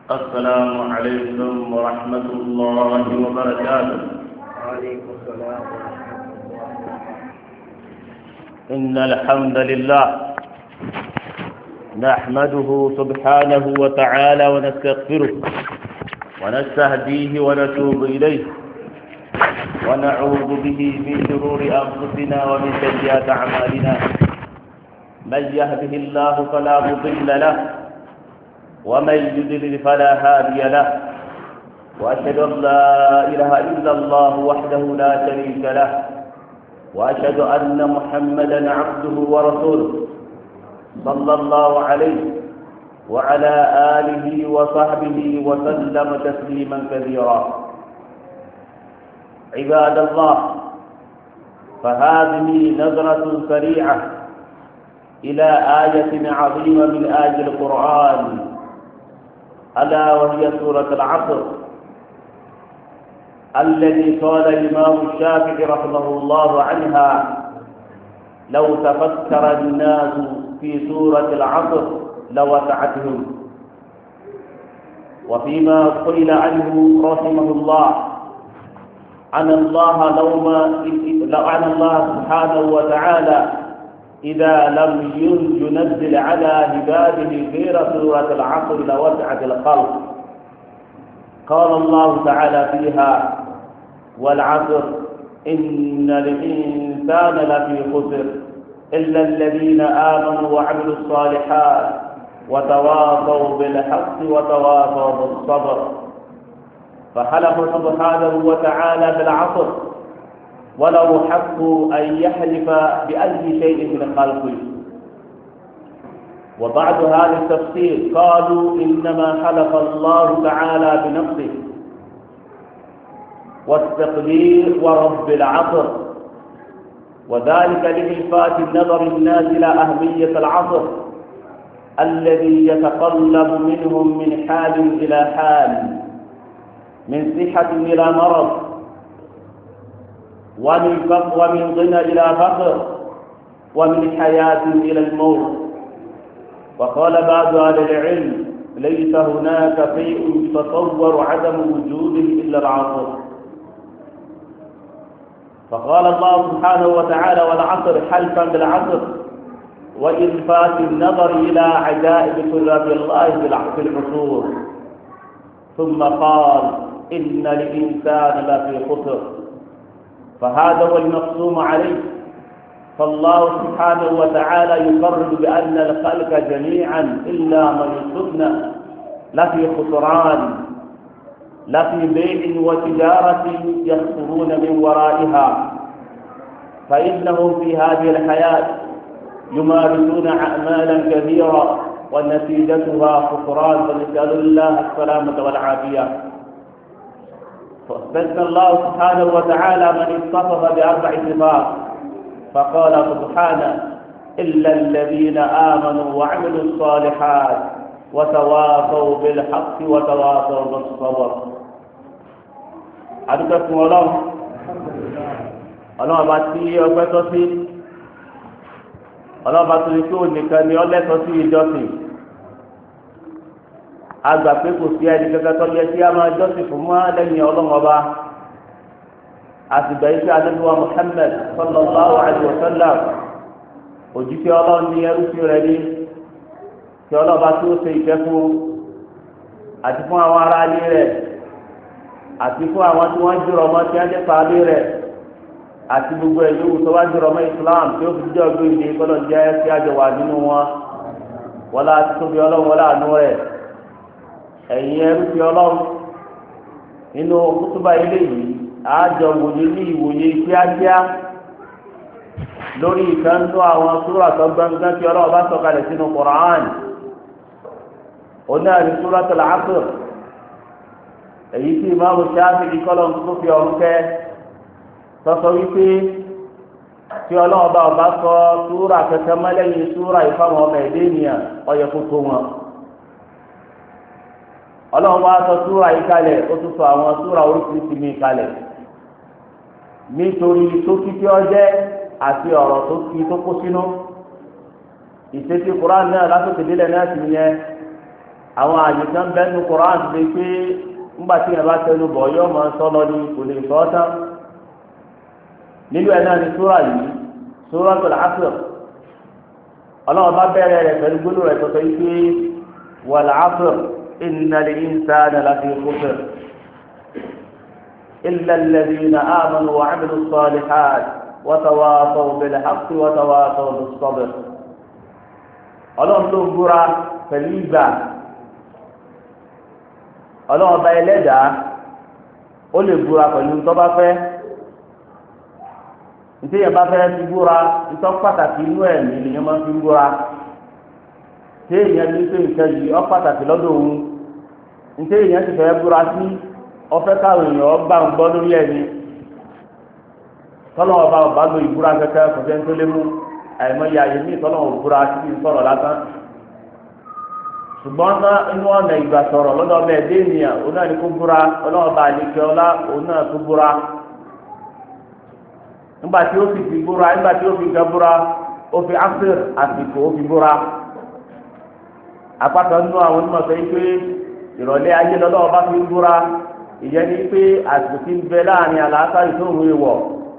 السلام عليكم ورحمة الله وبركاته. وعليكم السلام ورحمة الله. إن الحمد لله نحمده سبحانه وتعالى ونستغفره ونستهديه ونتوب إليه ونعوذ به من شرور أنفسنا ومن سيئات أعمالنا. من يهده الله فلا مضل له ومن يضلل فلا هادي له، وأشهد أن لا إله إلا الله وحده لا شريك له، وأشهد أن محمدا عبده ورسوله صلى الله عليه وعلى آله وصحبه وسلم تسليما كثيرا. عباد الله، فهذه نظرة سريعة إلى آية عظيمة من آيات القرآن، ألا وهي سورة العصر، الذي قال الإمام الشافعي رحمه الله عنها: لو تفكر الناس في سورة العصر لوسعتهم. وفيما قيل عنه رحمه الله عن الله سبحانه وتعالى إذا لم ينزل على عباده غير سورة العصر لوسعت الخلق. قال الله تعالى فيها: والعصر إن الإنسان لفي خسر إلا الذين آمنوا وعملوا الصالحات وتواصوا بالحق وتواصوا بالصبر. فحلف سبحانه وتعالى بالعصر ولو حقوا أن يحلف بأي شيء من خلقه. وبعد هذا التفسير قالوا إنما حلف الله تعالى بنفسه والتقدير ورب العصر، وذلك لإلفات النظر الناس إلى أهمية العصر الذي يتقلب منهم من حال إلى حال، من صحة إلى مرض، ومن غنى إلى فقر، ومن حياة إلى الموت. وقال بعض أهل العلم: ليس هناك شيء يتصور عدم وجوده إلا العصر. فقال الله سبحانه وتعالى: والعصر حلفا بالعصر، وإلفات النظر إلى عجائب قدرة الله في العصور. ثم قال: إن الإنسان لفي خسر. فهذا هو المقسوم عليه. فالله سبحانه وتعالى يقرر بأن الخلق جميعا إلا من استثنى لفي خسران، لفي بيع وتجارة يخسرون من ورائها، فإنهم في هذه الحياة يمارسون أعمالا كثيرة ونتيجتها خسران، فنسأل الله السلامة والعافية. فاستثنى الله سبحانه وتعالى من اتصف بأربع صفات، فقال سبحانه: إلا الذين آمنوا وعملوا الصالحات وتواصوا بالحق وتواصوا بالصبر. adúpẹ́ Ọlọ́run bá tí ọpẹ́ tọ́ sí, Ọlọ́run bá tó ní kí òun nìkan ni ọlẹ́tọ́ sí ìjọsìn. A gbà pé kò sí ẹni kankan tó yẹ kí a máa jọ́sìn fún mọ́ lẹ́yìn Ọlọ́run ọba. àtìgbà yìí sí adébúwa Muhammad sallallahu alaihi wa sallam òjíṣẹ́ Ọlọ́run ní ẹrú sí rẹ̀ ní tí Ọlọ́run bá tó ṣe ìfẹ́ fún, àti fún àwọn ará ilé rẹ̀, àti fún àwọn tí wọ́n jùrọ̀ mọ́ tí wọ́n jẹ́ pàálí rẹ̀, àti gbogbo ẹ̀yọ́ wù tó wá jùrọ̀ mọ́ Islam tí ó fi jẹ́ ọgbẹ́ ìdè kọ́lọ̀ jẹ́ kí a jọ wà nínú wọn. wọlá àti tóbi Ọlọ́run wọlá àánú rẹ̀. ẹ̀yin ẹrú sí Ọlọ́run, nínú kútúbà ilé yìí àjọ wòye ní ìwòye kíákíá lórí ìkànnú àwọn súrà tó gbọ̀ngàn tí Ọlọ́run bá sọ̀kalẹ̀ sínú Qur'an. onáà ní Suratul Asr, èyí tí ìmáàmù Ṣáfi'í kọ́lọ̀ tó fi ọ̀run kẹ́ sọ́sọ́ wípé tí Ọlọ́run bá ọba sọ súrà kẹkẹ mọ́lẹ́yìn súrà ìfáwọn ọmọ ẹ̀dẹ́ ènìyàn ọyẹ kó tó wọn. Ọlọ́run wá sọ súrà yìí kalẹ̀, ó tún sọ àwọn súrà oríṣiríṣi mi kalẹ̀ nítorí tó kí tí ọ jẹ́ àti ọ̀rọ̀ tó kí tó kó sínú. ìṣesí Kùránì náà látòkè délẹ̀ náà sì yẹn àwọn àyè kan bẹ́ẹ̀ ní Qur'an ti pé ńgbà tí yẹn bá tẹnu bọ̀ yóò máa sọ lọ ní kò lè sọ ọ́ tán nínú ẹ̀ náà ní súrà yìí Suratul Asr ọlọ́run bá bẹ̀rẹ̀ rẹ̀ pẹ̀lú gbólóhùn rẹ̀ tọ́tọ́ yìí pé wal asr innal insana lafi khusr illa alladhina amanu wa 'amilus salihat wa tawasaw bil haqqi wa tawasaw bis sabr ọlọ́run ló ń búra pẹ̀lú ìgbà ọlọ́run bá ẹlẹ́dàá ó lè búra pẹ̀lú tó bá fẹ́ ntẹ́ yẹn bá fẹ́ fi búra ntọ́ pàtàkì inú ẹ̀mí lèyàn máa fi búra tẹ́ yẹn ní pé nǹkan yìí ọ́ pàtàkì lọ́dọ̀ òun ntẹ́ yẹn ti fẹ́ búra sí ọfẹ́ káwọn èèyàn ọgbà ń gbọ́ lórí ẹ̀mí tọ́lọ́ ọba lo ìbúra kẹ́kẹ́ kọ̀ọ̀tẹ́ ń tó lé mú àìmọye àyè ní ìtọ́lọ́ òbúra sí sọ̀rọ̀ lásán ṣùgbọ́n ná inú ọ̀nà ìgbà sọ̀rọ̀ lọ́dọ̀ ọbẹ̀ ẹ̀dẹ́ ènìyàn òun náà ní kó búra ọlọ́ọ̀ba àlejò ọlá òun náà tó búra nígbà tí ó fi búra nígbà tí ó fi gẹ búra ó fi asir àsìkò ó fi búra apáta nínú àwọn onímọ̀ sọ pé ìrọ̀lẹ́ ayé lọ́dọ̀ bá fi búra ìyẹn ní pé àsìkò tí ń bẹ láàrin àlàáfíà ìṣòro ìwọ̀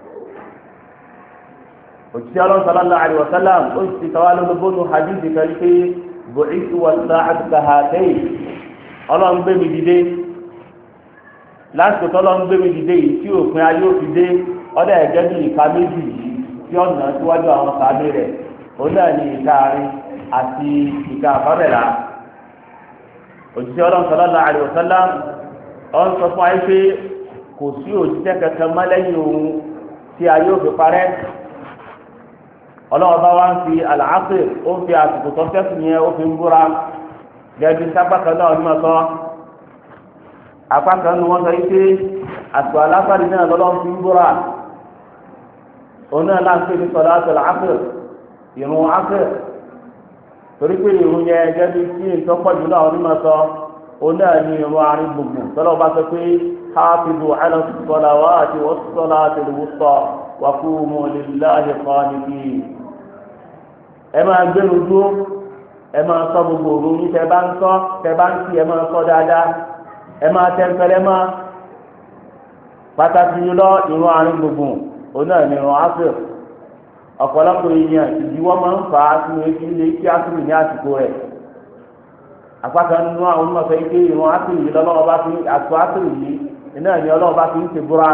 òṣìṣẹ́ ọlọ́run sallallahu alaihi wasallam ó sì tọ́wá lólobónú hadith kan pé bu'ithu was-sa'atu kahatayn ọlọ́run gbé mi dìde lásìkò tọ́lọ́run gbé mi dìde yìí tí òpin ayé ó fi dé ọdẹ ẹgẹ ní ìka méjì yìí tí ọ̀nà síwájú àwọn sàbẹ rẹ̀ òun náà ní ìka àárín àti ìka àbábẹ̀là òjíṣẹ́ ọlọ́run sallallahu alaihi wasallam ọ̀n sọ fún ayé pé kò sí òjíṣẹ́ kankan mọ́ lẹ́yìn òun tí ayé ò fi parẹ́ ọlọ́run bá wá ń fi al-asr ó fi àsìkò tó fẹ́sùn yẹn ó fi ń búra gẹ́gẹ́ sápá kan náà ní ọ̀sán apá kan ní wọ́n sọ yìí pé àsìkò aláfàdé náà lọ́lọ́run fi ń búra òun náà láǹpẹ́ ní salatul asr ìrun asr torí pé ìrun yẹn gẹ́gẹ́ bí ìtọ́pọ̀jù náà onímọ̀ sọ òun náà ní ìrun àárín gbùngbùn tọ́lọ́ bá sọ pé hafizu ala salawati was salatil wusta wa qumu lillahi qanitin ẹ máa gbẹnu dúró ẹ máa sọ gbogbo òru yín tẹ bá ń sọ tẹ bá ń kí ẹ máa sọ dáadáa ẹ máa tẹ ń pẹlẹ máa pàtàkì yìí lọ ìrun àárín gbùngbùn òun náà ní ìrun asr ọ̀pọ̀lọpọ̀ èèyàn ìdíwọ́ máa ń fà á sínú etí ilé kí asr ní àsìkò rẹ̀ apákan nínú àwọn onímọ̀ sọ pé ìrun asr yìí lọ́wọ́ bá fi àtò asr yìí iná ní ọlọ́wọ́ bá fi ń ṣe búra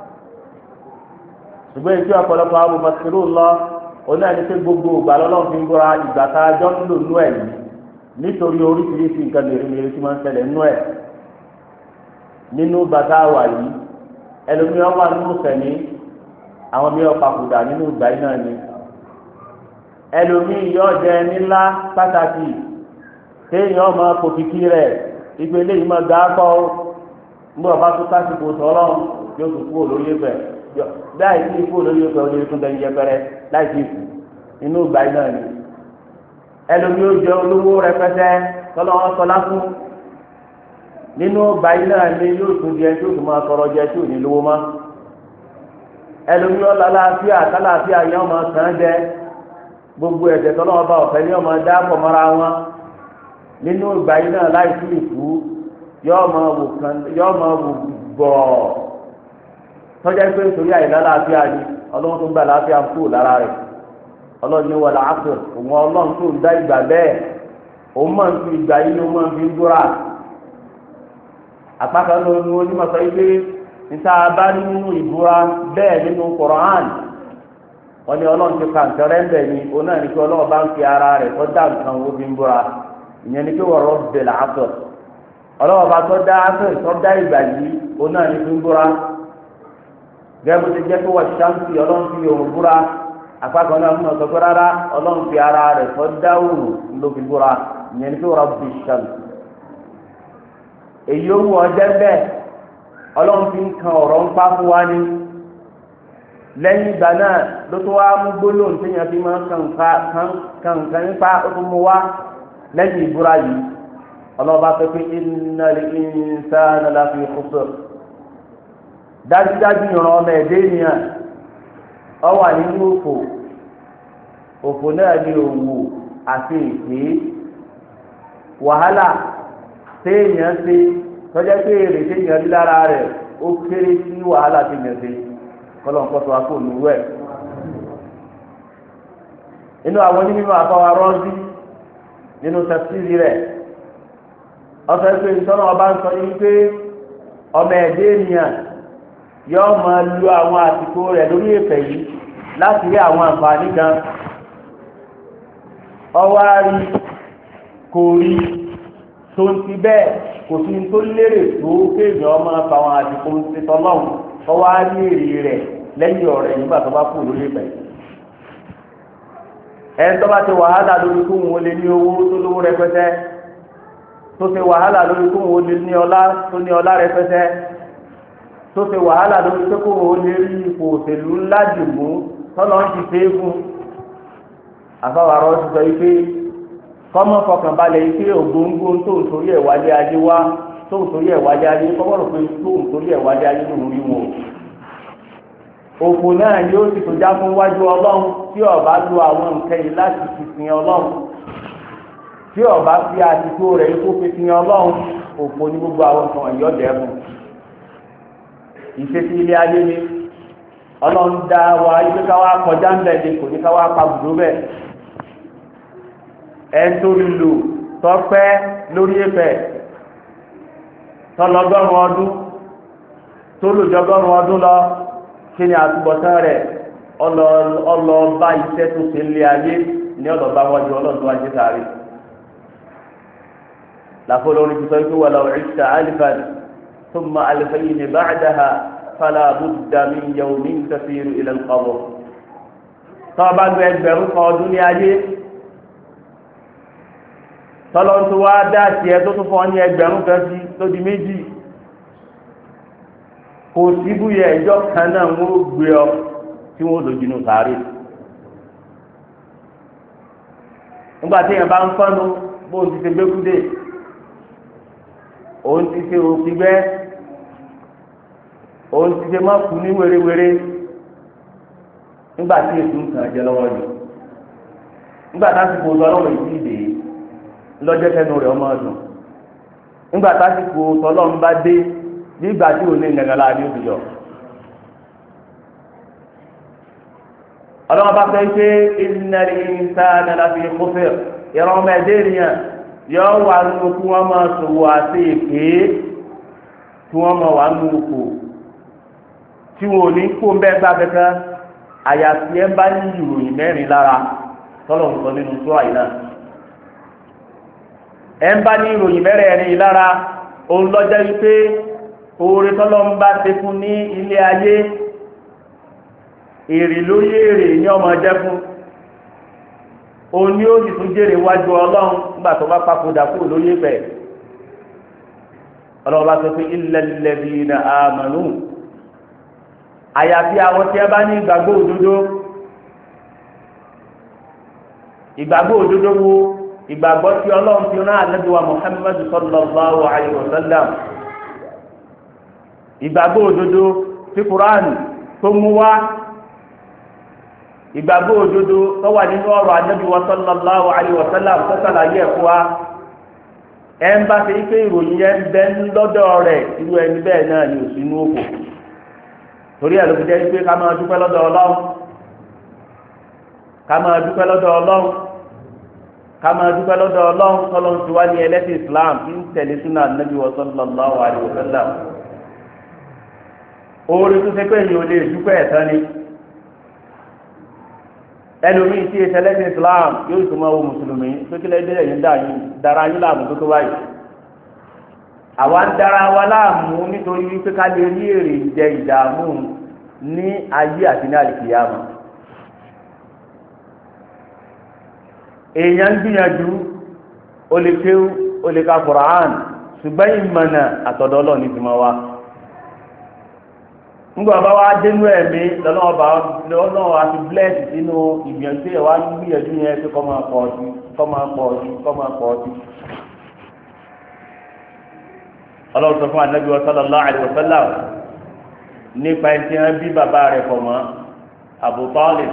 ṣùgbọ́n ètò ọ̀pọ̀lọpọ̀ àwọn olùmọ̀sílù lọ òun náà ní pé gbogbo ìgbà lọ́wọ́ fi ń búra ìgbà tá a jọ ń lò nú ẹ̀ yìí nítorí oríṣiríṣi nǹkan mèremère tí máa ń ṣẹlẹ̀ nú ẹ̀ nínú bàtà wà yìí ẹlòmíràn wà nínú sẹ̀mí àwọn mi ọ̀pàkùdà nínú ìgbà yìí náà ni ẹlòmíì yóò jẹ nílá pàtàkì téèyàn ọmọ kòkìkì rẹ̀ ìpele yìí máa gbà kọ́ ńgbọ́ bá tó sásìkò sọ́lọ́ yóò tún kú olórí ẹgbẹ́ láì sí ikú olórí ẹgbẹ́ olórí tún bẹ́ẹ̀ yẹpẹrẹ láì sí ikú nínú ìgbà yìí náà ni ẹlòmíì yóò jẹ olówó rẹpẹtẹ tọ́lọ́wọ́ sọlá fún nínú ìgbà yìí náà ni yóò tún jẹ tí ó tún máa tọrọ jẹ tí ò ní lówó mọ́ ẹlòmí ọlọ aláàfíà kálàáfíà yẹn ọmọ sàn jẹ gbogbo ẹ̀jẹ̀ tọ́lọ́wọ́ bá ọ̀fẹ́ ní ọmọ dáàbò mọ́ra wọn nínú ìgbà yìí náà láì sí ìkú yọọ máa wò gbọ̀ tọ́jà pé nítorí àìlálàáfíà ni ọlọ́run tó ń gba àlàáfíà kú lára rẹ̀ ọlọ́run ní wọlé àpò òun ọlọ́run tó ń dá ìgbà bẹ́ẹ̀ òun máa ń fi ìgbà yìí ni òun máa ń fi ń búra àpákan ló ní onímọ̀ sọ yìí pé níta bá nínú ìbúra bẹ́ẹ̀ nínú Qur'an wọ́n ní ọlọ́run ti ka nǹkan rẹ̀ ń bẹ̀ ni òun náà ní kí ọlọ́run bá ń fi ara rẹ̀ tó dá nǹkan ó fi ń búra ìyẹn ní kí wọ́n rabbil asr ọlọ́run bá tó dá asr tó dá ìgbà yìí òun náà ní fi ń búra gẹ́gẹ́ bó ti jẹ́ pé wọ́n ṣáǹtì ọlọ́run fi òun búra àpákan náà fún ọ̀sọ́ pé rárá ọlọ́run fi ara rẹ̀ tó dá òun ló fi búra ìyẹn ní kí rabbish shams èyí ó wù ọjẹ́ bẹ́ẹ̀ ọlọ́run fi ń kan ọ̀rọ̀ ń pa fún wa ní lẹ́yìn ìgbà náà ló tó wá mú gbólóhùn téèyàn fi máa ń kan nǹkan nípa ó tún mú wá lẹ́yìn ìbúra yìí ọlọ́ba fẹ́ pé innal insana lafi khusr dájúdájú ìran ọmọ ẹ̀dẹ́ ènìyàn ó wà nínú òfò náà ní òwò àti èké wàhálà téèyàn ṣe tọ́jà pé èrè téèyàn rí lára rẹ̀ ó kéré sí wàhálà téèyàn ṣe kọ́lọ̀ nǹkan tó wá kó nù rẹ̀. inú àwọn onímọ̀ àfọwọ́ rọ́ọ̀sì nínú tafsiri rẹ̀ ọ̀sẹ̀ pé ìtọ́nà ọba ń sọ yìí pé ọmọ ẹ̀dẹ́ ènìyàn yóò máa lu àwọn àsìkò rẹ̀ lórí èfẹ̀ yìí láti rí àwọn àǹfààní kan ọwọ́ rí kò rí tó ń ti bẹ́ẹ̀ kò sí tó lérè tó kéèyàn ọmọ àfàwọn àsìkò ń ti tọ́lọ́hùn ọwọ́ rí èrè rẹ̀ lẹ́yìn ọ̀rẹ́ nígbà tó bá kú lórí èfẹ̀ yìí. ẹni tó bá ti wàhálà lórí kó wọn lè ní owó tó lówó rẹpẹtẹ tó ṣe wàhálà lórí kó wọn lè ní ọlá tó ní ọlá rẹpẹtẹ tó ṣe wàhálà lórí pé kó wọn lè rí ipò òṣèlú ńlá jùmú tọ́lọ́ ń ti ṣe é fún àfàwárọ̀ ti sọ pé kọ́mọ́ fọkànbalẹ̀ yìí pé ògbóngbó tó ń torí ẹ̀ wájú ayé wá tó ń torí ẹ̀ wájú ayé kọ́mọ́ rò pé tó ń torí ẹ̀ wájú ayé lòún rí wọn. òfò náà yóò sì tó já fún wájú ọlọ́run tí ọba lu àwọn nǹkan yìí láti fi sin ọlọ́run tí ọba fi àtìkú rẹ̀ kó fi sin ọlọ́run òfò ní gbogbo àwọn nǹkan ẹ̀yọ́ dẹ́kun. ìṣesí ilé ayé ni ọlọ́run dá wa ibi ká wá kọjá ń bẹ̀ ni kò ní ká wá pa bùdó bẹ́ẹ̀. ẹ̀ tó lò tọ́pẹ́ lórí ẹ̀fẹ̀ tọ́lọ́gọ́rùn ọdún tó lòjọ́gọ́rùn ọdún lọ kí ni àtúbọ̀tán rẹ̀ ọlọ́ọ̀bá iṣẹ́ tó ṣe lé ayé ní ọlọ́ọ̀bá wájú ọlọ́ọ̀dún wájú sáré. làfọlọ́rin ti sọ pé wà lọ́wọ́ ìṣà alifan thumma alifayni ba'daha fala budda min yawmin tasiru ila al-qabr. tọ́ bá gbé ẹgbẹ̀rún kan ọdún ní ayé tọ́lọ́n tó wá dá tiẹ̀ tó tún fọ́ ní ẹgbẹ̀rún kan sí tó di méjì kò síbúyẹ ìjọ kan náà wọ́n gbé ọ tí wọ́n lò jìnnà sáré. nígbà tí èèyàn bá ń fọ́nu bóun ti ṣe gbẹ́kúdé òun ti ṣe òkìgbẹ́ òun ti ṣe mọ́kù ní wérewére nígbà tí ètò nǹkan jẹ lọ́wọ́ yìí nígbà tásìkò tọ́lọ́wọ́ yìí dé lọ́jọ́ kẹnu rẹ̀ ọmọ ọdún nígbà tásìkò tọ́lọ́wọ́ bá dé nígbà tí ò ní ìgbàgbọ́lá ní òbíyọ. ọlọ́wọ́ bá fẹ́ ṣe innal insana lafi khusr ìran ọmọ ẹ̀dẹ́ ènìyàn yọ wà nínú kí wọ́n máa ṣòwò àti èké tí wọ́n máa wà nínú oko tí wọn ò ní kó ń bẹ́ẹ̀ gbá kankan àyàfi ẹ̀ bá ní ìròyìn mẹ́rin lára tọ́lọ̀ ń sọ nínú sura yìí náà. ẹ̀ ń bá ní ìròyìn mẹ́rẹ̀ẹ̀rin lára òun lọ́jọ́ wípé oore tọ́lọ́ ń bá ṣe fún ní ilé ayé èrè lórí èrè ní ọmọ jẹ́ fún òun ni ó sì tún jèrè wájú ọlọ́run nígbà tó bá papòdà kúrò lórí ẹ̀fẹ̀ ọlọ́run bá sọ pé illal ladhina amanu àyàfi àwọn tí ẹ bá ní ìgbàgbọ́ òdodo wo ìgbàgbọ́ tí ọlọ́run fi rán ànábì wa Muhammadu sallallahu alayhi wa sallam ìgbàgbọ́ òdodo tí Kùránì tó mú wá ìgbàgbọ́ òdodo tó wà nínú ọ̀rọ̀ ànábì wa sallallahu alayhi wa sallam tó sàlàyé ẹ̀kọ́ wa ẹ̀ ń bá ṣe ike ìròyìn yẹn ń bẹ lọ́dọ̀ rẹ̀ irú ẹni bẹ́ẹ̀ náà ni òsínú òkò torí ẹ̀ ló fi jẹ́ pé ká máa dúpẹ́ lọ́dọ̀ Ọlọ́run tọ́lọ́run ti wá ní ẹlẹ́sìn Islam tí ń tẹ̀lé súnà ànábì wa sallallahu alayhi wa sallam oore tó ṣe pé èyí ò lè dúpẹ́ ẹ̀tàn ni ẹlòmíì tí ìṣẹ̀lẹ̀ Islam yóò tún máa wo mùsùlùmí pé kí lẹ́dẹ̀ ẹ̀yìn dára yín láàmú tó tó báyìí àwa ń dára wa láàmú nítorí wípé ká lè rí èrè jẹ ìdààmú ní ayé àti ní àlìkìyàmà èèyàn ń gbìyànjú ó lè kéwú ó lè ka Quran ṣùgbọ́n ìmọ̀nà àtọ̀dọ̀ Ọlọ́run ní ti máa wá ńgbà bá wá dénú ẹ̀mí lọ́nà àti blẹ́ẹ̀sì sínú ìgbìyànjú ẹ̀ wá ń gbìyànjú yẹn pé kọ́ máa pọ̀ sí. Ọlọ́run sọ fún Ànábì sallallahu alaihi wasallam nípa ẹni tí wọ́n bí bàbá rẹ̀ pọ̀ mọ́ Abu Talib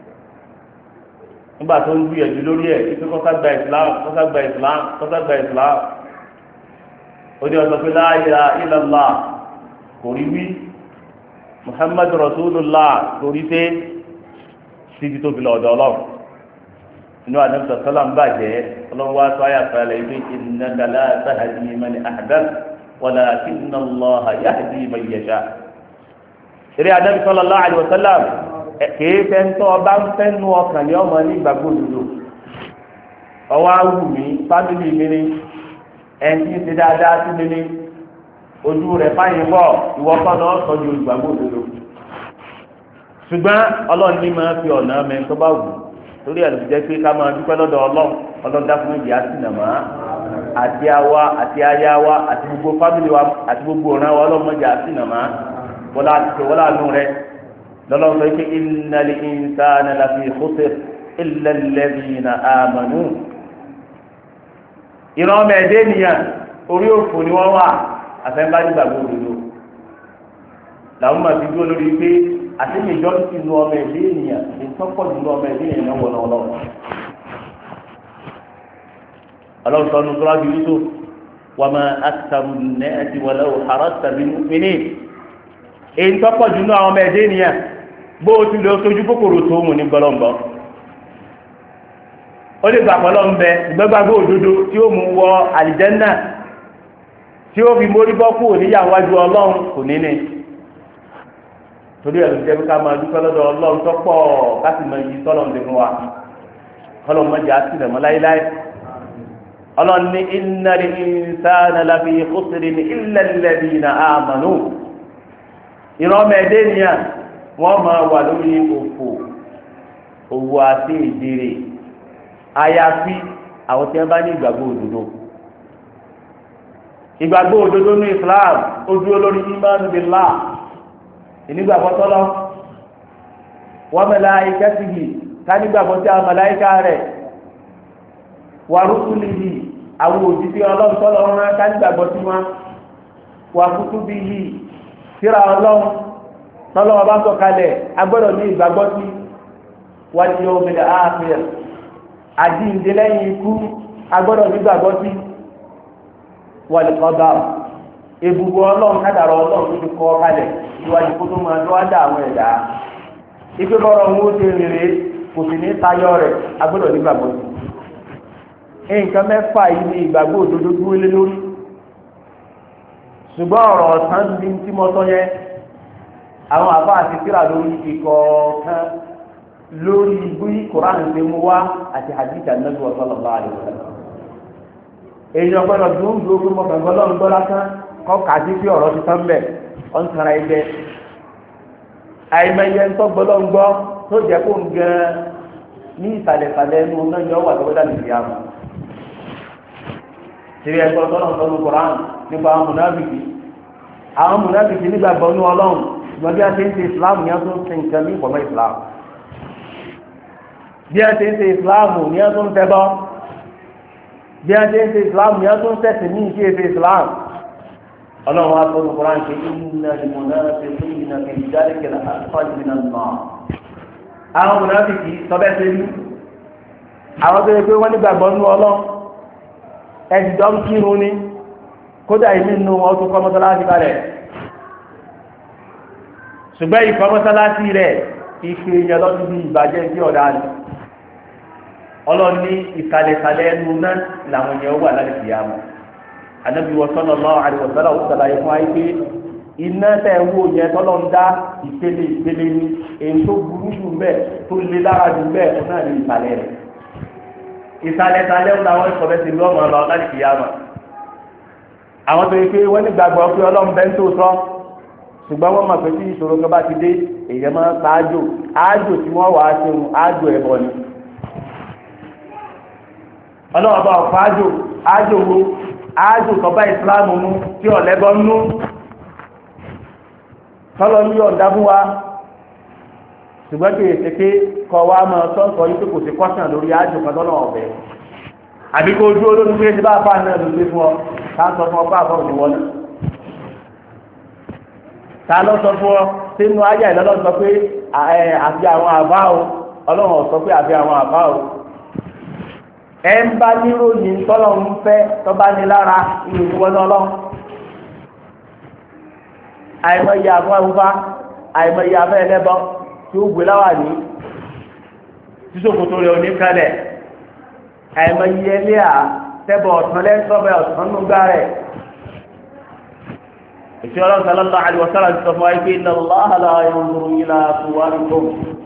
nígbà tó ń gbìyànjú lórí ẹ̀ kí kọ́sá gba Islam ó ní ọ̀sọ̀ pé la ilaha illallah kò rí wí muhammadu rasulullah kò rí pé títí tó fi lọ́dọ̀ ọlọ́run inú àdébùsọ̀ sọ́lá ń bàjẹ́ ọlọ́run wá sọ àyà fẹ́lẹ̀ ibi innaka la tahdi man ahbabta walakinna Allaha yahdi man yasha. eré àdébùsọ̀ sallallahu alaihi wasallam kìí fẹ́ ń tọ́ ọba ń fẹ́ nu ọkàn ní ọmọ ní ìgbàgbọ́ òdodo ọwọ́ awù mí fámìlì mi ní ẹni tí ń ṣe dáadáa sí mi ní ojú rẹ̀ fáyín bọ̀ ìwọ kọ́ náà sọ di olùgbàgbọ́ òdodo ṣùgbọ́n ọlọ́run ní máa fi ọ̀nà mẹ́rin tó bá wù torí ẹ̀ ló fi jẹ́ pé ká máa dúpẹ́ lọ́dọ̀ ọlọ́run dákun ìyá sí nàmá àti àwa àti aya wa àti gbogbo fámìlì wa àti gbogbo ọ̀ràn wa ọlọ́run mọ̀jà sí nàmá wọlá àti wọlá àánú rẹ̀ lọ́lọ́run sọ pé innal insana lafi khusr illa alladhina amanu ìran ọmọ ẹ̀dẹ́ nìyàn orí òfò ni wọ́n wà àfẹ́ńbá nígbàgbọ́ òdodo làwọn máa fi dúró lórí pé àti majority nu ọmọ ẹ̀dẹ́ ènìyàn ìtọ́pọ̀ jù ọmọ ẹ̀dẹ́ ènìyàn náà wọ̀nà ọlọ́run ọlọ́run sọ nu sọ́ra bíi tó wa ma aktharu an-nasi walau harasta bi-mu'minin èyí tọ́pọ̀ jù ọmọ ẹ̀dẹ́ ènìyàn bó o ti lè sojú kòkòrò tó mú ní gbọ́lọ́ngbọ́ ó lè gbà pọ̀lọ́ ń bẹ ìgbẹ́gbàgbọ́ òdodo tí ó mú wọ àlìjẹ́nnà tí ó fi mórí bọ́ kúrò níyàwó wájú ọlọ́run kò ní ní torí ẹ̀rù jẹ́ pé ká máa dúpẹ́ lọ́dọ̀ ọlọ́run tó pọ̀ káṣí máa yí tọ́lọ̀ ń lè fún wa kọ́lọ̀ mọ́jà á sì rẹ̀ mọ́ láíláí ọlọ́run ní innal insana lafi khusrin illa alladhina amanu ìrọ̀mọ̀ ẹ̀dẹ́ nìyà wọ́n máa wà lórí òwò àti ìdèrè àyàfi àwọn tí wọ́n bá ní ìgbàgbọ́ òdodo ìgbàgbọ́ òdodo ní Islam ó dúró lórí imanu billah ìnígbàgbọ́ tọ́lọ́ wa malaikatihi ká nígbàgbọ́ tí a màláíkà rẹ̀ wa rusulihi àwọn òjíṣẹ́ ọlọ́run tọ́lọ́ rán ká nígbàgbọ́ tí wọ́n wa kutubihi tírà ọlọ́run tọ́lọ́ ọba sọ̀kalẹ̀ agbọ́dọ̀ ní ìgbàgbọ́ tí wal yawmil akhir àjíǹde lẹ́yìn ikú agbọ́dọ̀ nígbàgbọ́ sí wal qadar ebùbù ọlọ́run kádàrọ̀ ọlọ́run tó ti kọ́ kalẹ̀ ìwádìí kó tó máa tó wá dá àwọn ẹ̀dá ike bọ́rọ̀ ń wó ṣe rere kò sì ní tayọ rẹ̀ agbọ́dọ̀ nígbàgbọ́ sí nǹkan mẹ́fà yìí ní ìgbàgbọ́ òdodo dúró lé lórí ṣùgbọ́n ọ̀rọ̀ ọ̀sán ní tí mo sọ yẹn àwọn àbá àti kíra lórí ìkọ̀ọ̀kan lórí bí Quran ṣe mú wá àti hadith Ànábì sallallahu alaihi wasallam èèyàn gbọ́dọ̀ dùn dúró fún mọ̀kànlá ọlọ́run gbọ́ lásán kọ́ kàdí sí ọ̀rọ̀ ti tán bẹ̀ ọ̀n tara ẹgbẹ́ àìmọye ń tọ́gbọ́ lọ́n gbọ́ tó jẹ́ kó ń gan ní ìsàlẹ̀sàlẹ̀ ẹnu náà yọ wà tọ́gbọ́dá lè fi àmọ́ tìrì ẹ̀gbọ́n tọ́lọ̀ sọ́nu Quran nípa àwọn mùnáfìkì nígbàgbọ́ ní ọlọ́run ṣùgbọ́n bí a ti ń ṣe Islam ní a tó ń ṣe nǹkan ní ìpọ̀mọ́ Islam bí a ti ń ṣe Islam ní a tó ń tẹ́bọ́ bí a ti ń ṣe Islam ní a tó ń tẹ̀sí ní ìṣe ṣe Islam ọlọ́run wa sọ́nu Quran ṣe innal munafiqina fi darkil asfali minan nar àwọn mùnáfìkì sọ́bẹ̀ ṣe ní àwọn tó yẹ pé wọ́n nígbàgbọ́ ní ọlọ́run ẹ̀dìdọ́ ń kírun ní kódà ìmí nù wọn tó kọ́ mọ́sálásí kalẹ̀ ṣùgbọ́n ìkọ́ mọ́sálásí rẹ̀ ìfẹ́ èèyàn lọ́dún bí ìbàjẹ́ sí ọ̀dà ni ọlọ́run ní ìsàlẹ̀sàlẹ̀ ẹnu náà làwọn èèyàn wà láti fi àmọ́ Ànábì sallallahu alaihi wasallam ó sàlàyé fún ayé pé iná tẹ̀ ń wò yẹn tọ́lọ́ ń dá ìpele ìpele ní èyí tó burú jù bẹ́ẹ̀ tó le lára jù bẹ́ẹ̀ tó náà ní ìsàlẹ̀ rẹ̀ ìsàlẹ̀sàlẹ̀ ń làwọn ìkọ̀bẹ ti lọ́ ọmọ ọlọ́run láti fi àmọ́ àwọn tó yẹ pé wọ́n ní gbàgbọ́ pé ọlọ́run bẹ́ẹ̀ ń tó sọ ṣùgbọ́n wọ́n mọ̀ pé tí ìṣòro kan bá ti dé èèyàn máa ń pa ájò tí wọ́n wà á ṣe ájò ẹ̀bọ ni ọlọ́run bá ọ̀pọ̀ ájò wo ájò tó bá ìsìláàmù mú tí ọ̀lẹ́bọ nú tọ́lọ́ ní ọ̀dá fún wa ṣùgbọ́n kì í ṣe pé kọ́ wa máa sọ́ǹsọ̀ yìí pé kò sí kọ́sàn lórí ájò kan tọ́lọ́ ọ̀bẹ àbí kó dúró lórí pé ṣe bá fà náà ló gbé fún ọ ká sọ fún ọ pé àfọ̀ òní wọlé ta lọ sọ fún ọ sínú ayé ìlọ́lọ́ sọ pé àfi àwọn àbá o ọlọ́run sọ pé àfi àwọn àbá o ẹ ń bá níròyìn tọ́lọ̀ ń fẹ́ tọ́ba ní lára ìròyìn wọn lọ́lọ́ àìmọye àfọ ẹwúfá àìmọye afẹ ẹlẹbọ tí ó gbé láwà ní tí ṣòkòtò rẹ̀ òní kalẹ̀ àìmọye ẹlẹ́à tẹ́bọ̀ ọ̀tán lẹ́sọ̀bẹ̀ ọ̀tán núgbà rẹ̀. ìṣẹ́ ọlọ́run sallallahu alaihi wasallam ti sọ fún wa pé inna Allaha la yanzuru ila suwarikum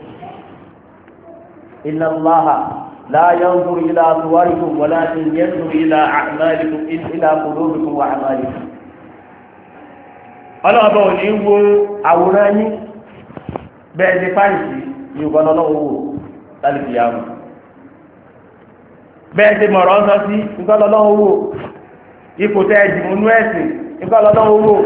inna Allaha la yanzuru ila suwarikum walakin yanzuru ila a'malikum ila qulubikum wa a'malikum. ọlọ́run bọ̀ ní wo àwòrán yín bẹ́ẹ̀ ti fáìsì ní ìgbọ́n ọlọ́run wò lálẹ́ ìyàwó bẹ́ẹ̀ ti mọ̀rọ̀ ọ́sọ́ sí ìgbọ́n ọlọ́run wò ipò tẹ́ ẹ̀dìmúnú ẹ̀sìn ìgbọ́n ọlọ́run wò.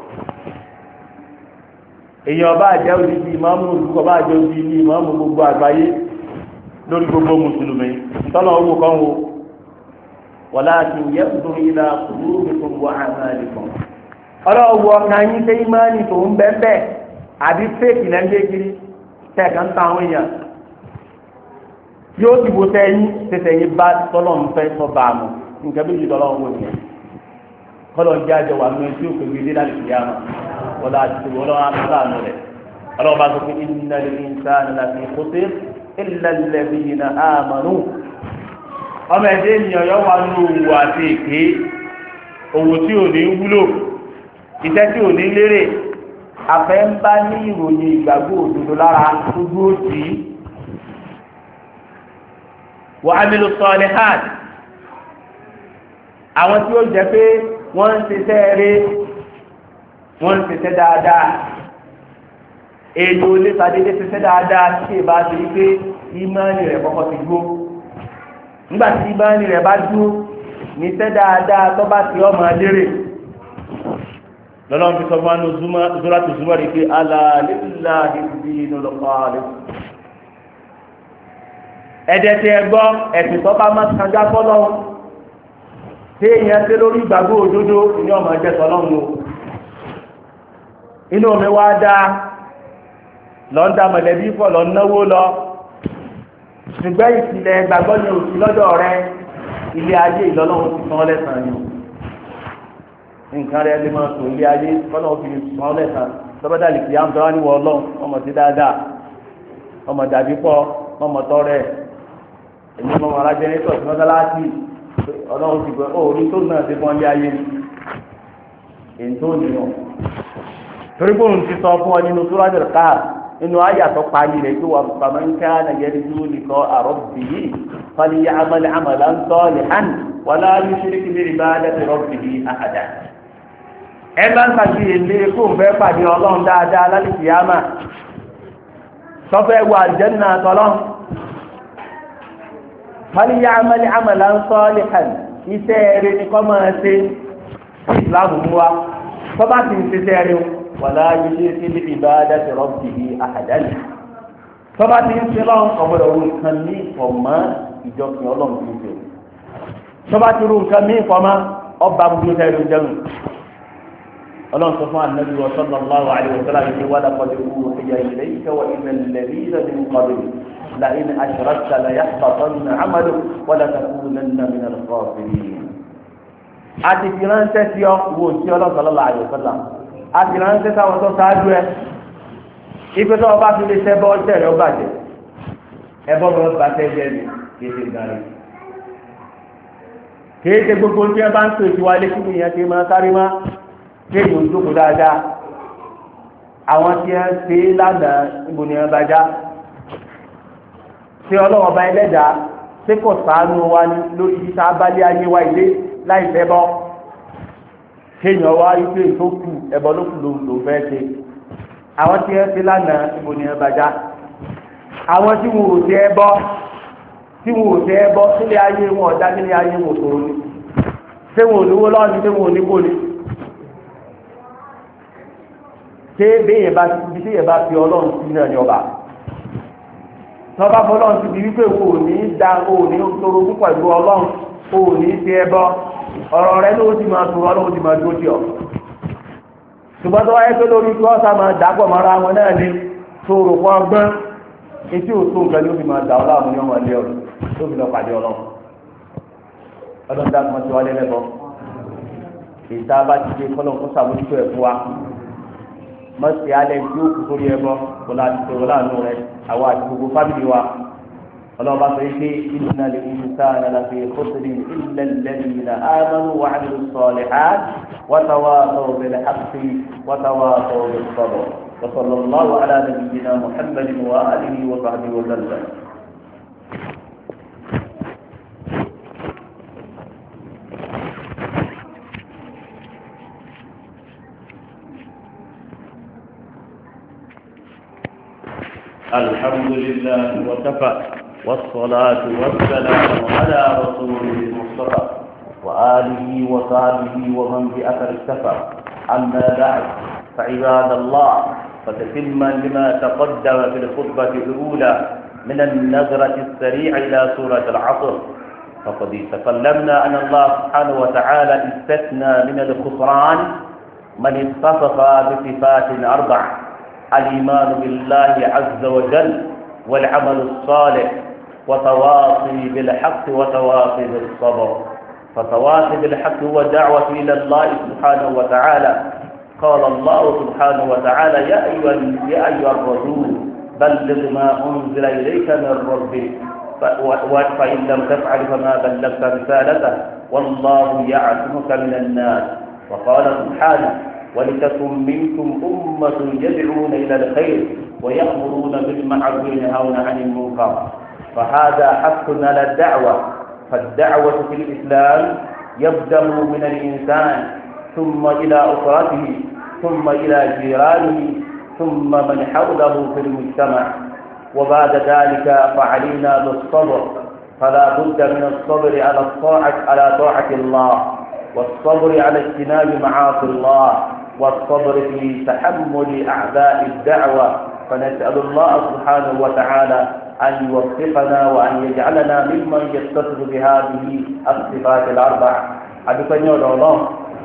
èèyàn bá jẹ́ òdìdí ìmáàmù olùkọ́ bá jẹ́ òdìdí ìmáàmù gbogbo àgbáyé lórí gbogbo mùsùlùmí ìtọ́nà owó kan wo walakin yanzuru ila qulubikum wa a'malikum. ọlọ́wọ́ ọkàn yín tẹ́ ìmáàní tó ń bẹ́ẹ̀ àbí fèkì lẹ́ńdẹ́ kiri tẹ̀ka ń ta àwọn èèyàn yóò ti wo sẹ́yìn tẹ̀sẹ̀ yín bá tọ́lọ̀ ń fẹ́ sọ bá a mọ̀ nǹkan bí ju tọ́lọ̀ ń wò yẹn kọ́lọ̀ ń jẹ́ àjọ wà nínú tí ó pè mí dé láti fi yá mọ̀ wọ́n àti wọ́n aláàánú rẹ̀ ọlọ́wọ́ bá sọ pé innal insana lafi khusr illa alladhina amanu. ọmọ ẹ̀dẹ́ ènìyàn yọ wà nínú òwò àti èké òwò tí ò ní wúlò iṣẹ́ tí ò ní lérè afẹ́ ń bá ní ìròyìn ìgbàgbọ́ òdodo lára tó dúró sí i. wa amilu salihat àwọn tí ó jẹ́ pé wọ́n ń ṣiṣẹ́ rere wọ́n ń ṣiṣẹ́ dáadáa èyí ò lè sàdédé ṣiṣẹ́ dáadáa tí ìbá ti rí pé ìmánì rẹ̀ kọ́kọ́ ti dúró nígbà tí ìmánì rẹ̀ bá dúró níṣẹ́ dáadáa tó bá ti ọmọ lérè lọ́lọ́run fi sọ fún wa ní Suratu Zumar rí pé ala lillahi dinul khalis. ẹ̀dẹ̀ tí ẹ gbọ́ ẹ̀sìn tó bá máa kanjá fọ́lọ́run tí èèyàn ṣe lórí ìgbàgbọ́ òdodo ní ọmọ ẹ̀jẹ̀ sọlọ́run o. inú mi wá dá lọ́ńdà mọ̀lẹ́bí pọ̀ lọ́ náwó lọ ṣùgbọ́n ìsìlẹ̀ gbàgbọ́ ni òsì lọ́dọ̀ rẹ ilé ayé ìlọ́lọ́run ti san lẹ́sàn-án yìí nǹkan rẹ lè máa tó ilé ayé kọ́lọ́run fi san lẹ́sàn-án lọ́bàdà lè kìí àmọ́ ní wọ́n ọlọ́run ọmọ sí dáadáa ọmọ dàbí pọ̀ ọmọ tọrẹ èmi ọmọ alájẹ ní tọ̀sí mọ́sálásí ọlọ́run ti gbọ́ orí tó náà ti fọ́n ilé ayé èyí tó nìyàn torí bóun ti sọ fún ọ nínú Suratul Kahf inú ayàtọ̀ parí rẹ̀ tó wà faman kana yarju liqa'a rabbih falya'mal 'amalan salihan wa la yushrik bi ibadati rabbih ahada. ẹ bá ń ṣàkíyèsí kó ń fẹ́ pàdé ọlọ́run dáadáa lálẹ́ kìyàmá sọfẹ́ wà àlùjánnà tọ́lọ́ falya'mal 'amalan salihan iṣẹ́ rẹ̀ ní kọ́ máa ṣe ìsìlámù mú wa tọ́ba ti ń ṣiṣẹ́ rẹ̀ wàlá yushrik bi ibadati rabbih ahadan tọ́ba ti ń ṣe lọ́wọ́ ọ̀gbọ́dọ̀ ru nǹkan ní ìfọ̀mọ́ ìjọsìn ọlọ́run tó ń ṣe tọ́ba ti ru nǹkan ní ìfọ̀mọ́ ọba gbogbo sẹ́yìn ló jẹun ọlọ́run sọ fún anabi wa sallallahu alayhi wa sallam yìí wàlá qad uhiya ilayka wa ila alladhina min qablik la in ashrakta la yahbatanna 'amaluka wa la takunanna min al-khasirin. àti ìránṣẹ́ sí ọ wo sí ọlọ́run sallallahu alayhi wa sallam àti ìránṣẹ́ sáwọn tó ṣáájú ẹ ipe tó ọba fi lè ṣẹ́ bọ́ ọjọ́ rẹ̀ ó bàjẹ́ ẹbọ mi ó bá tẹ́ jẹ́ mi kì í ṣe gàrí kì í ṣe gbogbo tí ẹ bá ń pè sí wa létí ìyẹn kì í máa sáré má kí èyí ò jókòó dáadáa àwọn tí ẹ ṣe lánàá níbo ni ẹ bá já ṣé ọlọ́wọ́ ọba ẹlẹ́dàá ṣé kò ṣàánú wa ní lórí títà abálé ayé wa ilé láì fẹ́ bọ́ kéèyàn wá ipé tó kù ẹbọ ló kù ló fẹ́ ṣe àwọn tí ẹ ṣe lánàá níbo ni ẹ bá já àwọn tí wọn ò ṣe ẹbọ sílé ayé wọn ọ̀dá sílé ayé wọn òṣòro ni ṣé wọn ò lówó lọ́ọ̀ni ṣé wọn ò ní kó ni ṣé béèyàn bá fi ọlọ́run sí náà ní ọba tọ́ba fọlọ́run ti di wípé wo ò ní da o ò ní toro púpọ̀ ìlú ọlọ́run o ò ní ṣe ẹbọ ọ̀rọ̀ rẹ ló ti máa sọ̀rọ̀ ló ti máa dúró sí ọ. ṣùgbọ́n tó wáyé pé lórí kí wọ́n sá máa dàpọ̀ mọ́ra wọn náà ní sọ̀rọ̀ fún ọgbọ́n etí òtún nǹkan ni ó fi máa dà ọ́ láàmú ní ọmọ ilé ọ̀rọ̀ tó fi lọ pàdé ọlọ́run. ọdún dá kan ti wálé lẹ́bọ̀ ìta bá ti ṣe kọ́lọ́ kó sàmójútó ẹ̀ fún wa mọ̀sí alẹ́ tí ó kú sórí ẹbọ kó láti tòrò láàánú rẹ̀ àwọn àti gbogbo fámìlì wa ọlọ́ba sọ pé inna al-insana lafi khusrin illa alladhina amanu wa 'amilu s-salihat wa tawasaw bil-haqqi wa tawasaw bis-sabr wa sallallahu ala nabiyyina Muhammadin wa alihi wa sahbihi wa sallam. الحمد لله وكفى والصلاة والسلام على رسوله المصطفى وآله وصحبه ومن بأثر اكتفى أما بعد فعباد الله فتتما لما تقدم في الخطبة الأولى من النظرة السريعة إلى سورة العصر فقد تكلمنا أن الله سبحانه وتعالى استثنى من الخسران من اتصف بصفات أربع: الإيمان بالله عز وجل والعمل الصالح وتواصي بالحق وتواصي بالصبر. فتواصي بالحق هو دعوة إلى الله سبحانه وتعالى. قال الله سبحانه وتعالى يا أيها الرسول بلغ ما أنزل إليك من ربك فإن لم تفعل فما بلغت رسالته والله يعصمك من الناس. وقال سبحانه ولتكن منكم أمة يدعون إلى الخير ويأمرون بالمعروف وينهون عن المنكر. فهذا حق على الدعوة. فالدعوة في الإسلام يبدأ من الإنسان ثم إلى أسرته ثم إلى جيرانه ثم من حوله في المجتمع، وبعد ذلك فعلينا بالصبر. فلا بد من الصبر على طاعة الله، والصبر على اجتناب معاصي الله، والصبر في تحمل أعداء الدعوة. فنسأل الله سبحانه وتعالى أن يوفقنا وأن يجعلنا ممن يتصف بهذه الصفات الأربع. أدفني الله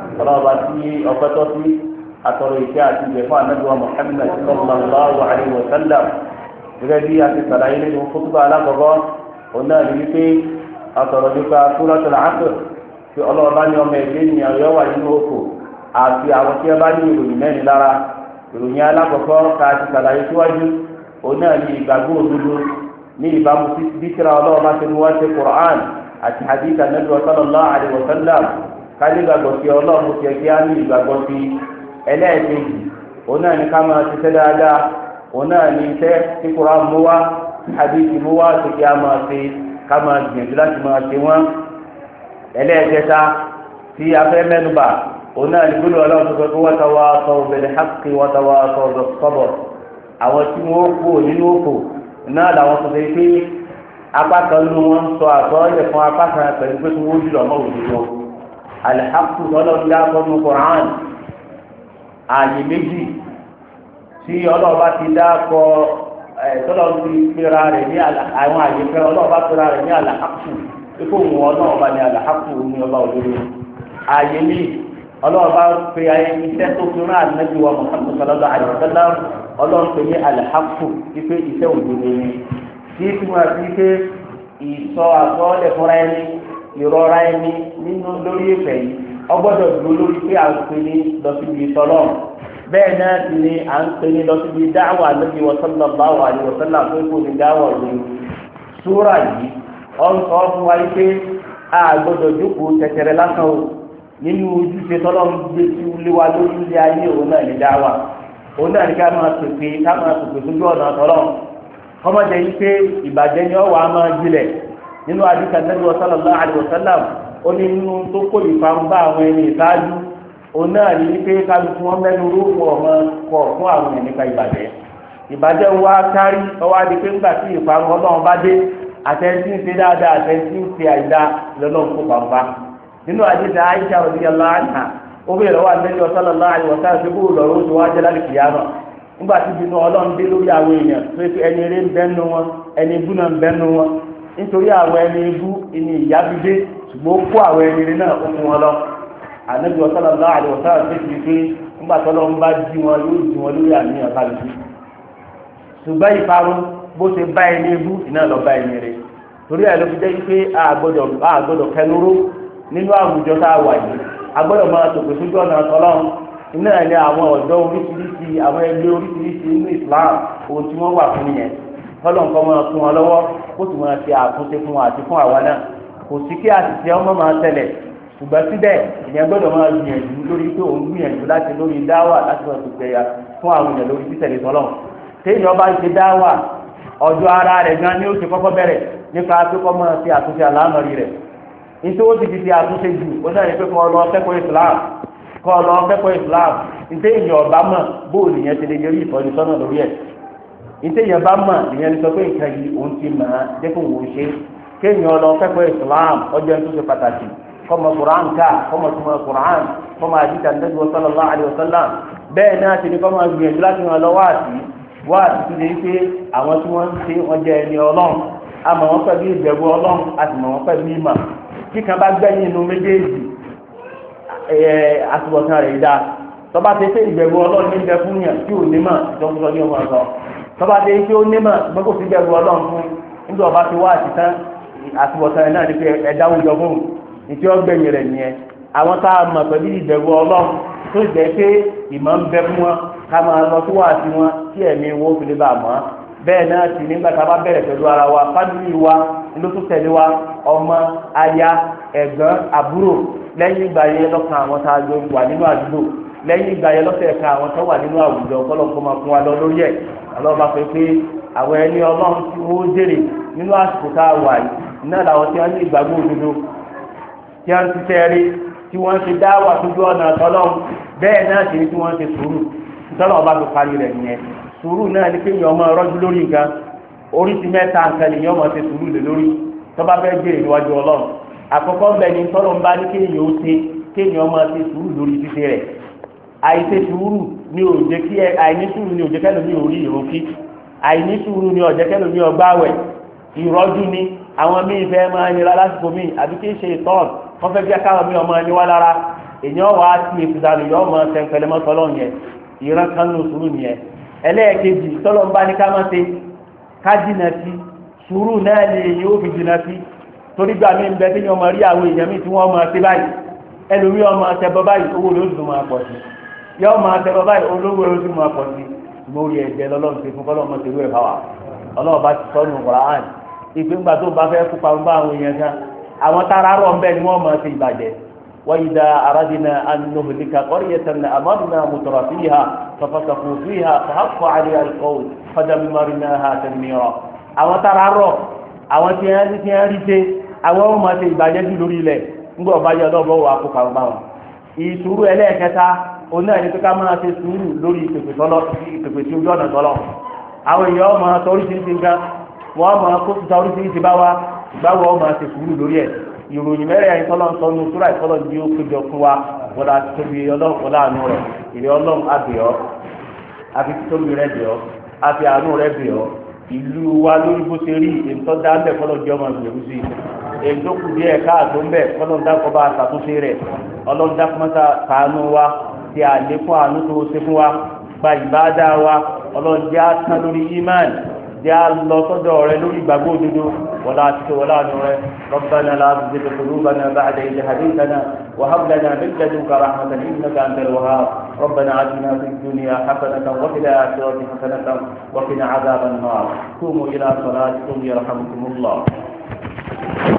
صلواتي وفتوتي أتريكاتي بفعل نبوة محمد صلى الله عليه وسلم. بغير أتسالين وخطبة على قضاء قلنا لكي أتريك سورة العصر في الله بني وميدين يوم ينوكو àti àwọn tí ẹ bá ní ìròyìn mẹ́rin lára. ìròyìn alákọ̀ọ́kọ́ ká ti ṣàlàyé síwájú òun náà ní ìgbàgbọ́ òdodo ní ìbámu sí bíkírà ọlọ́run bá ti mú wá sí Qur'an àti hadith Ànábì sallallahu alaihi wa sallam. ká ní ìgbàgbọ́ sí ọlọ́run mo tiẹ̀ kí á ní ìgbàgbọ́ sí. ẹlẹ́ẹ̀kejì òun náà ní ká máa ṣiṣẹ́ dáadáa. òun náà ní iṣẹ́ tí Qur'an mú wá tí hadith mú wá tó kí á máa ṣe ká máa gbìyànjú láti máa ṣe wọ́n. ẹlẹ́ẹ̀kẹta tí a fẹ́ mẹ́nubà ona ìgbélé ọlọ́run tó fẹ́ kó watawasaw bil haqqi watawasaw bis sabr. àwọn tí wọ́n kú nínú òkò náà làwọn tó fẹ́ pé apá kan nínú wọn sọ àtọ́yẹ̀ fún apá kan pẹ̀lú pé kí wọ́n jùlọ mọ́ òdodo. al-haqqu ọlọ́run dá kọ́ ní Qur'an ààyè méjì tí ọlọ́run bá ti dá kọ́ tọ́lọ́run ti fira rẹ̀ ní àwọn ààyè fẹ́ ọlọ́run bá fira rẹ̀ ní al-haqqu ikú wọn ọlọ́run bá ní al-haqqu ní ọba òdodo. ààyè mi ọlọ́run bá pe iṣẹ́ tó fi rán ànábì wa Muhammad sallallahu alaihi wa sallam ọlọ́run pe ní al-haqqu ife iṣẹ́ òdodo ni tí túmọ̀ sí pé ìsọ àsọọ́lẹ̀ fúnra ẹni ìrora ẹni nínú lórí ìfẹ́ yìí ọgbọ́dọ̀ dúró lórí pé à ń pe ní lọ síbi ìtọ́lọ́. bẹ́ẹ̀ náà sì ni à ń pe ní lọ síbi dáwà ànábì wa sallallahu alaihi wa sallam tó kó ní dáwà òdodo. súrà yìí ọ ń sọ fún wa pé a gbọ́dọ̀ jókòó tẹ̀tẹ̀rẹ̀ lásán o nínú ojúṣe tọ́lọ́run gbé sí ilé wa lórí ilé ayé òun náà ní dáwà. òun náà ní ká máa pèpè sójú ọ̀nà tọ́lọ́run. kọ́mọdé yìí pé ìbàjẹ́ ni ọ̀wà máa gbilẹ̀ nínú àdìsá Ànábì sallallahu alaihi wasallam. ó ní nínú tó kó ìfarun bá àwọn ẹni ìsáájú òun náà ní pé kálukú wọn mẹ́nu rúfù ọmọ kọ̀ fún àwọn ẹni nípa ìbàjẹ́. ìbàjẹ́ wa kárí ọwọ́ adé pé ńgbà tí ìfarun ọlọ́run bá dé àtẹ̀sí ń ṣe dáadáa àtẹ̀sí ń ṣe àìdá lọ́lọ́run kó pàmpá. nínú àdìsá Aisha radiyallahu anha ó bèèrè lọ́wọ́ Ànábì sallallahu alaihi wasallam ṣe bó lọ́rọ́ tó wá jẹ́ láti kìyàmà nígbà tí bínú ọlọ́run dé lórí àwọn èèyàn tó ṣe ẹni eré ń bẹ́nu wọn ẹni ibú náà ń bẹ́nu wọn nítorí àwọn ẹni ibú ìní ìyá bí dé ṣùgbọ́n ó kó àwọn ẹni eré náà ó fún wọn lọ. Ànábì sallallahu alaihi wasallam ṣe ti pé nígbà tó lọ́n bá jí wọn yóò jí wọn lórí àníyàn kálukú. ṣùgbọ́n ìparun bó ṣe bá ẹni ibú iná lọ bá ẹni eré torí ẹ̀ ló fi jẹ́ pé àgbọ̀dọ̀ kẹnuró nínú àwùjọ tá a wà yìí agbọ́dọ̀ máa tòkè sójú ọ̀nà tọ́lọ́run iná ní àwọn ọ̀dọ́ oríṣiríṣi àwọn ẹgbẹ́ oríṣiríṣi nínú Islam ohun tí wọ́n wà fún nìyẹn kọ́lọ̀ nǹkan máa fún wọn lọ́wọ́ kó sì máa ṣe àtúnṣe fún wọn àti fún àwa náà kò sí kí àṣìṣe ọmọ máa tẹ̀lẹ̀ ṣùgbọ́n síbẹ̀ ìyẹn gbọ́dọ̀ máa gbìyànjú lórí pé òun gbìyànjú láti lórí dáwà láti máa tó pẹ̀yà fún àwọn èèyàn lórí títẹ̀lé tọ́lọ̀ téèyàn bá ń ṣe dáwà ọjọ́ ara rẹ̀ gan ni ó ṣe kọ́kọ́ bẹ̀rẹ̀ nípa pé kọ́ máa ṣe àtúnṣe àlámọ̀rí rẹ̀ nítorí ó ti fi ṣe àtúnṣe jù ó náà ní pé kọ́ lọ kẹ́kọ̀ọ́ Islam kọ́ lọ kẹ́kọ̀ọ́ Islam nítorí èèyàn ọba mọ̀ bóòlù yẹn ti lè yọrí ìtọ́nisọ́nà lórí ẹ̀ nítorí èèyàn bá mọ̀ ìyẹn ní sọ pé nǹkan yìí òun ti mọ̀ á dẹ́kun wò ó ṣe kéèyàn lọ kẹ́kọ̀ọ́ Islam ọjọ́ tó ṣe pàtàkì kọ́mọ Quran ká kọ́mọ túmọ̀ Quran kọ́mọ àdìsá Ànábì sallallahu alaihi wasallam bẹ́ẹ̀ náà ti ní kọ́mọ gbìyànjú láti wọn lọ wáàsí tó lè pé àwọn tí wọ́n ń ṣe wọ́n jẹ́ ẹni Ọlọ́run àmọ́ wọn pẹ̀lú ìbẹ̀rù Ọlọ́run àti mọ̀ wọn pẹ̀lú ìmọ̀ kí kan bá gbẹ̀yìn inú méjèèjì àtúbọ̀tán rẹ̀ dá tọ́ba ti ṣe ìbẹ̀rù Ọlọ́run ní ìbẹ̀ fún yàn tí ò nímọ̀ ìjọba ní ọmọ ọ̀sán tọ́ba ti ṣe ó nímọ̀ ṣùgbọ́n kò sí ìbẹ̀rù Ọlọ́run fún nígbà ọba ti wá àtìtán àtúbọ̀tán rẹ̀ náà ní pé ẹ̀dá òjò fún ìtí ọgbẹ̀yìn rẹ̀ nìyẹn àwọn tá a mọ̀ pẹ̀lú ìbẹ̀rù Ọlọ́run tó jẹ́ pé ìmọ̀ ń bẹ fún wọn ká máa lọ sí wàásù wọn tí ẹ̀mí wọn ó fi lè bá a mọ̀ bẹ́ẹ̀ náà sì nígbà tá a bá bẹ̀rẹ̀ pẹ̀lú ara wa fámìlì wa ló tún tẹ̀lé wa ọmọ aya ẹ̀gbọ́n àbúrò lẹ́yìn ìgbà yẹn lọ́kàn àwọn tá a jọ wà nínú àdúgbò lẹ́yìn ìgbà yẹn lọ́sẹ̀ ẹ̀ka àwọn tó wà nínú àwùjọ kọ́lọ́kọ́ máa fún wa lọ lórí ẹ̀ alọ́ba fẹ́ pé àwọn ẹni Ọlọ́run tí wọ́n jèrè nínú àsìkò tá a wà yìí náà làwọn tí wọ́n ní ìgbàgbọ́ òdodo tí wọ́n ti tẹ́rí tí wọ́n ti dá wà tójú ọ̀nà tọ́lọ́run bẹ́ẹ̀ náà sì ni tí wọ́n ti sùúrù tọ́lọ́run bá fi parí rẹ̀ nìyẹn sùúrù náà ní kéèyàn ọmọ rọ́jú lórí nǹkan oríṣi mẹ́ta nǹkan nìyẹn ọmọ ti sùúrù lé lórí tó bá fẹ́ jèrè níwájú Ọlọ́run àkọ́kọ́ bẹ́ẹ̀ ni tọ́lọ́run bá ní kéèyàn ó ṣe kéèyàn ọmọ ti sùúrù lórí ṣíṣe rẹ̀ àìṣe sùúrù ni ò jẹ́ kí àìní sùúrù ni ò jẹ́ kẹ́lòmí orí ìrókí àìní sùúrù ni ò jẹ́ kẹ́lòmí ọgbàwẹ̀ ìrọ́jú ni àwọn míì fẹ́ máa nira lásìkò míì àbí kí ṣe ìtọ́n wọ́n fẹ́ bí akáwọn míì ọmọ ẹni wá lára èèyàn wà á ti ìfìdánù yọ ọmọ tẹ̀pẹ̀lẹ́mọ́ tọ́lọ́ yẹn ìran kan ló sùúrù nìyẹn ẹlẹ́ẹ̀kejì tọ́lọ́ ń bá ní ká má ṣe ká jìnà sí sùúrù náà lè yóò fi jìnà sí torí gbà mí ń bẹ tí ọmọ rí àwọn èèyàn míì tí wọ́n máa ṣe báyìí ẹlòmí ọmọ àtẹ̀bọ báyìí owó ló dùn máa pọ̀ sí yọ ọmọ àtẹ̀bọ báyìí olówó ló dùn máa pọ̀ sí mo rí ẹ̀jẹ̀ lọ́lọ́run ṣe fún kọ́lọ́mọ ṣerú ẹ̀ fáwà ọlọ́run bá ti sọ́nù Kùránì ìgbéǹgbà tó bá fẹ́ kópa ń bá àwọn èèyàn kan àwọn tára rọ̀ ń bẹ́ẹ̀ ni wọ́n máa ṣe ìbàjẹ́ وإذا أردنا أن نهلك قرية أمرنا مترفيها ففسقوا فيها فحق عليها القول فدمرناها تدميرا àwọn tára rọ̀ àwọn tí wọ́n rí ṣe àwọn ọmọ ṣe ìbàjẹ́ jù lórí ilẹ̀ ńgbọ́ ọba yọ lọ́bọ̀ wà kópa ń bá wọn. ìṣúrú ẹlẹ́ẹ̀kẹta òun náà ní pé ká máa ṣe sùúrù lórí ìpèpè tí ojú ọ̀nà tọ́lọ̀ àwọn èèyàn ọmọ sọ oríṣiríṣi nǹkan wọ́n máa kó tuta oríṣiríṣi bá wa báwo ọmọ ṣe sùúrù lórí ẹ̀ ìròyìn mẹ́rẹ̀ ẹ̀yìn tọ́lọ̀ ń sọ ní òṣùrà ìtọ́lọ̀ ní ó péjọ fún wa wọ́n á tóbi ọlọ́run kọ́lá àánú rẹ̀ ìrẹ́ ọlọ́run àbẹ̀ọ́ àfi tóbi rẹ̀ bẹ̀ọ́ àfi àánú rẹ̀ bẹ̀ọ́ ìlú wa lórí bó ṣe rí ètò dáńbẹ̀ kọ́lọ̀ jẹ́ ọmọ ìgbèrú sí ètò kù díẹ̀ káàtó ń bẹ̀ kọ́lọ̀ dákọ̀ bá ṣàtúnṣe rẹ̀ ọlọ́run dákọ̀mọ́ta ṣàánú wa ti àlékún àánú tó ṣe fún wa gba ìbádá wa ọlọ́run jẹ́ àtàn lórí imán jẹ́ lọ sọ́dọ̀ rẹ lórí ìgbàgbọ́ òdodo wọlá àti wọlá àánú rẹ ربنا لا تزغ قلوبنا بعد إذ هديتنا وهب لنا من لدنك رحمة إنك أنت الوهاب ربنا آتنا في الدنيا حسنة وفي الآخرة حسنة وقنا عذاب النار قوموا إلى صلاتكم يرحمكم الله